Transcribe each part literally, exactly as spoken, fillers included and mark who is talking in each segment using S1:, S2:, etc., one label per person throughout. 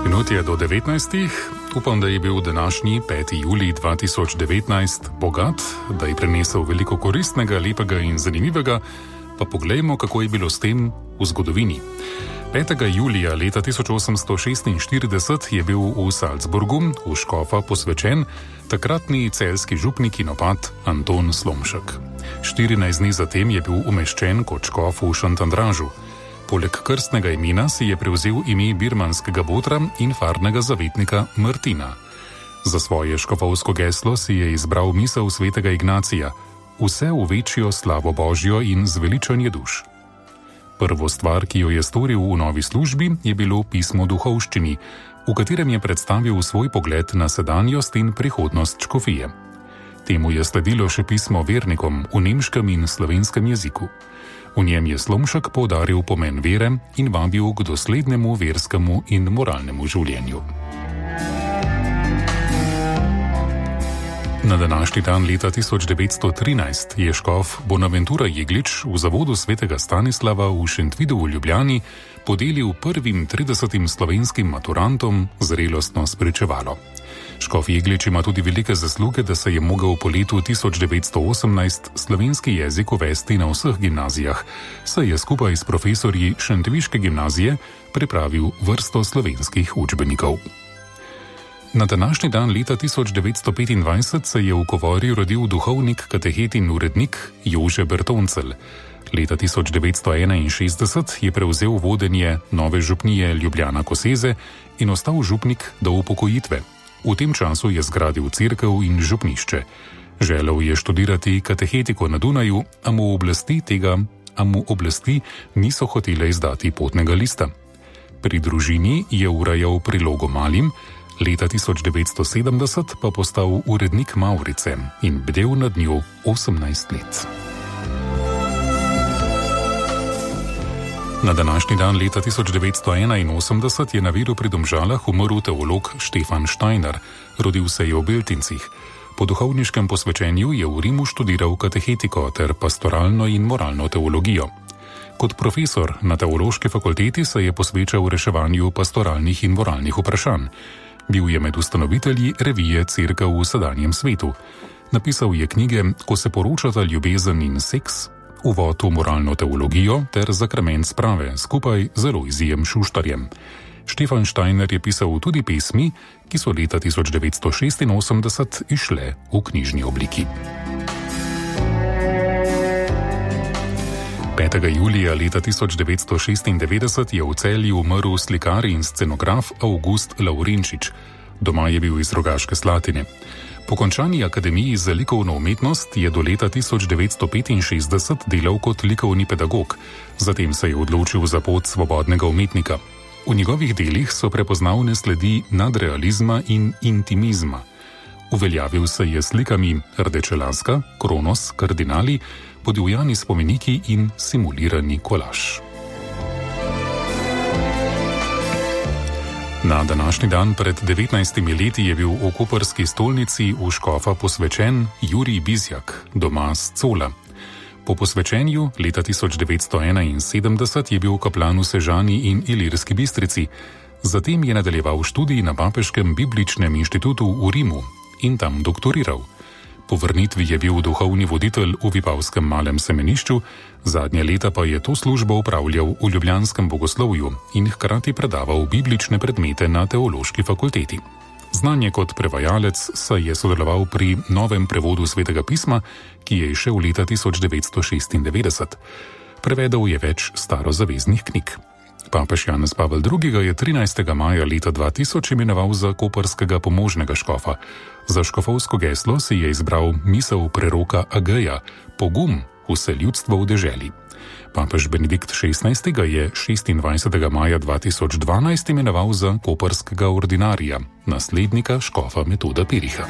S1: minut je do devetnajstih. Upam, da je bil današnji peti julij dva tisoč devetnajst bogat, da je prinesel veliko koristnega, lepega in zanimivega, pa poglejmo, kako je bilo s tem v zgodovini. petega julija leta tisoč osemsto šestinštirideset je bil v Salzburgu v škofa posvečen takratni celjski župnik in opat Anton Slomšek. štirinajst dni zatem je bil umeščen kot škof v Šentandražu. Poleg krstnega imena si je prevzel ime birmanskega botra in farnega zavetnika Martina. Za svoje škofovsko geslo si je izbral misel svetega Ignacija: vse v večjo slavo Božjo in zveličanje duš. Prvo stvar, ki jo je storil v novi službi, je bilo pismo duhovščini, v katerem je predstavil svoj pogled na sedanjost in prihodnost škofije. Temu je sledilo še pismo vernikom v nemškem in slovenskem jeziku. V njem je Slomšek poudaril pomen vere in vabil k doslednemu verskemu in moralnemu življenju. Na današnji dan leta tisoč devetsto trinajst je škof Bonaventura Jeglič v zavodu svetega Stanislava v Šentvidu v Ljubljani podelil prvim tridesetim slovenskim maturantom zrelostno spričevalo. Škof Jeglič ima tudi velike zasluge, da se je mogel po letu tisoč devetsto osemnajst slovenski jezik uvesti na vseh gimnazijah, saj je skupaj s profesorji Šentviške gimnazije pripravil vrsto slovenskih učbenikov. Na današnji dan leta tisoč devetsto petindvajset se je v Kovori rodil duhovnik, katehet in urednik Jože Bertoncelj. Leta tisoč devetsto enainšestdeset je prevzel vodenje nove župnije Ljubljana Koseze in ostal župnik do upokojitve. V tem času je zgradil cerkev in župnišče. Želel je študirati katehetiko na Dunaju, a mu oblasti tega, a mu oblasti niso hotele izdati potnega lista. Pri družini je urejal prilogo malim, leta tisoč devetsto sedemdeset pa postal urednik Mavrice in bdel nad njo osemnajst let. Na današnji dan leta tisoč devetsto enainosemdeset je na Viru pri Domžalah umrl teolog Štefan Steiner. Rodil se je v Beltincih. Po duhovniškem posvečenju je v Rimu študiral katehetiko ter pastoralno in moralno teologijo. Kot profesor na teološki fakulteti se je posvečal reševanju pastoralnih in moralnih vprašanj. Bil je med ustanovitelji revije Cerkev v sedanjem svetu. Napisal je knjige Ko se poročata ljubezen in seks, Uvod v moralno teologijo ter Zakrament sprave skupaj z Alojzijem Šuštarjem. Štefan Steiner je pisal tudi pesmi, ki so leta tisoč devetsto šestinosemdeset išle v knjižni obliki. petega julija leta tisoč devetsto šestindevetdeset je v Celju umrl slikar in scenograf Avgust Lavrenčič. Doma je bil iz Rogaške Slatine. Po končani akademiji za likovno umetnost je do leta tisoč devetsto petinšestdeset delal kot likovni pedagog, zatem se je odločil za pot svobodnega umetnika. V njegovih delih so prepoznavne sledi nadrealizma in intimizma. Uveljavil se je slikami Rdečelaska, Kronos, Kardinali, podivjani spomeniki in simulirani kolaž. Na današnji dan pred devetnajstimi leti je bil v koprski stolnici v škofa posvečen Jurij Bizjak, doma z Cola. Po posvečenju leta tisoč devetsto enainsedemdeset je bil kaplan v Sežani in Ilirski Bistrici, zatem je nadaljeval študij na Papeškem bibličnem inštitutu v Rimu in tam doktoriral. Po vrnitvi je bil duhovni voditelj v Vipavskem malem semenišču, zadnje leta pa je to službo upravljal v ljubljanskem bogoslovju in hkrati predaval biblične predmete na teološki fakulteti. Znan je kot prevajalec, saj je sodeloval pri novem prevodu Svetega pisma, ki je izšel leta tisoč devetsto šestindevetdeset. Prevedel je več starozaveznih knjig. Papež Janez Pavel drugi. ga je trinajstega maja leta dva tisoč imenoval za koprskega pomožnega škofa. Za škofovsko geslo si je izbral misel preroka Ageja: pogum, vse ljudstvo v deželi. Papež Benedikt šestnajsti. ga je šestindvajsetega maja dva tisoč dvanajst imenoval za koprskega ordinarija, naslednika škofa Metoda Piriha.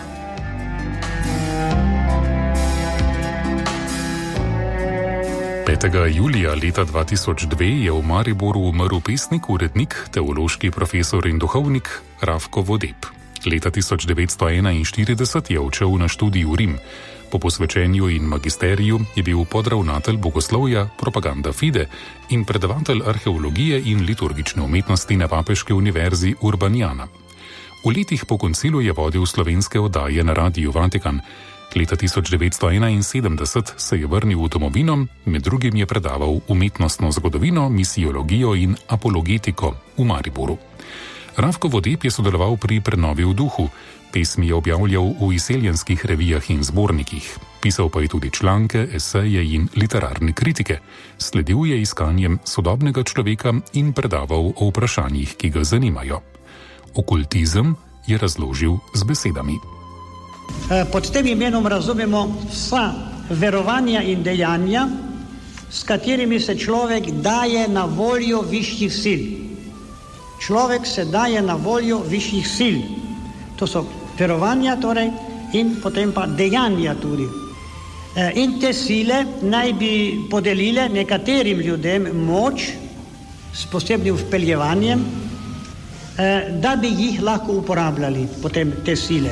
S1: petega julija leta dva tisoč dve je v Mariboru umrl pesnik, urednik, teološki profesor in duhovnik Rafko Vodeb. Leta tisoč devetsto enainštirideset je odšel na študij v Rim. Po posvečenju in magisteriju je bil podravnatelj bogoslovja, propaganda fide in predavatelj arheologije in liturgične umetnosti na papeški univerzi Urbaniana. V letih po koncilu je vodil slovenske oddaje na Radiu Vatikan. Leta tisoč devetsto enainsedemdeset se je vrnil v domovino, med drugim je predaval umetnostno zgodovino, misiologijo in apologetiko v Mariboru. Rafko Vodeb je sodeloval pri prenovi v duhu, pesmi je objavljal v izseljenskih revijah in zbornikih. Pisal pa je tudi članke, eseje in literarne kritike. Sledil je iskanjem sodobnega človeka in predaval o vprašanjih, ki ga zanimajo. Okultizem je razložil z besedami.
S2: Pod tem imenom razumemo vsa verovanja in dejanja, s katerimi se človek daje na voljo višjih sil. Človek se daje na voljo višjih sil. To so verovanja torej in potem pa dejanja tudi. In te sile naj bi podelile nekaterim ljudem moč s posebnim vpeljevanjem, da bi jih lahko uporabljali potem te sile.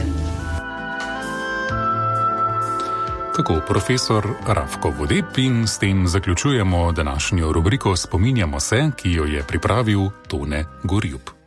S1: Tako profesor Rafko Vodeb in s tem zaključujemo današnjo rubriko Spominjamo se, ki jo je pripravil Tone Gorjup.